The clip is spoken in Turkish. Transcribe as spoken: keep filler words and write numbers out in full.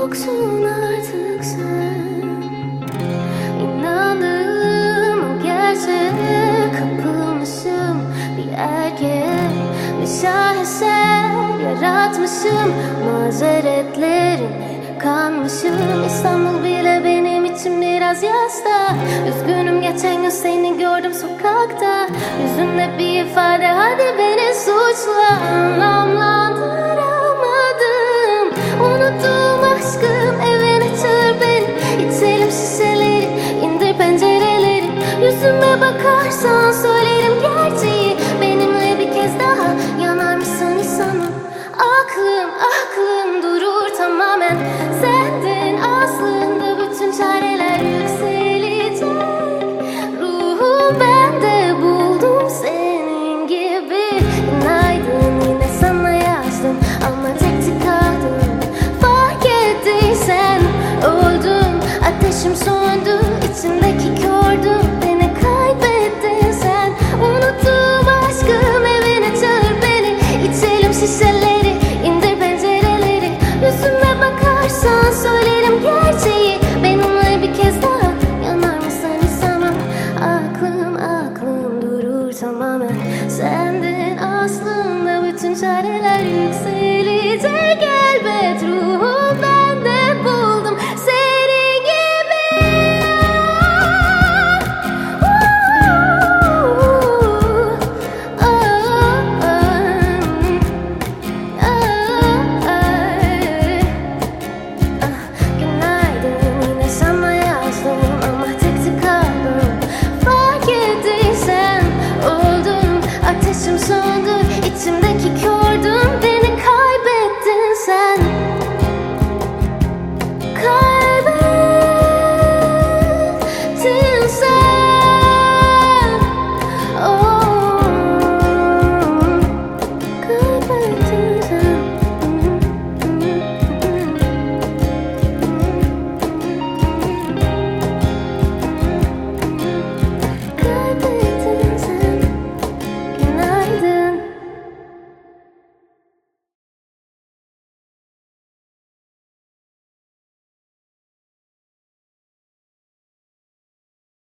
Yoksun artık sen. İnandığım o gerçeğe kapılmışım. Bir erkeğe bir şaheser yaratmışım. Mazeretlerine kanmışım. İstanbul bile benim için biraz yasta. Üzgünüm, geçen gün seni gördüm sokakta. Yüzünde bir ifade, hadi beni suçla. Anlamlandıramadım, unuttum aşkım, evine çağır beni. İçelim şişeleri, indir pencereleri. Yüzüme bakarsan söylerim gerçeği. Benimle bir kez daha yanar mısın insanım? Aklım, aklım durur tamamen. Sendin aslında bütün çareler yükselecek. Ruhum bende, buldum senin gibi. Günaydın, yine sana yazdım ama tek çıkardım. Fark ettiysen öldüm, ateşim söndü, içimdeki kördüm. Beni kaybettin sen. Unuttum aşkım, evine çağır beni. İçelim şişeleri, indir pencereleri. Yüzüme bakarsan söylerim gerçeği. Benimle bir kez daha yanar mısın insanım? Aklım, aklım durur tamamen. Sendin aslında bütün çareler yüksek.